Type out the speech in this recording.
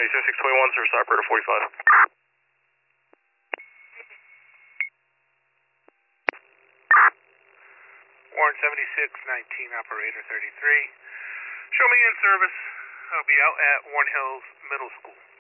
9621, Service Operator 45. Warren 7619, Operator 33. Show me in service. I'll be out at Warren Hills Middle School.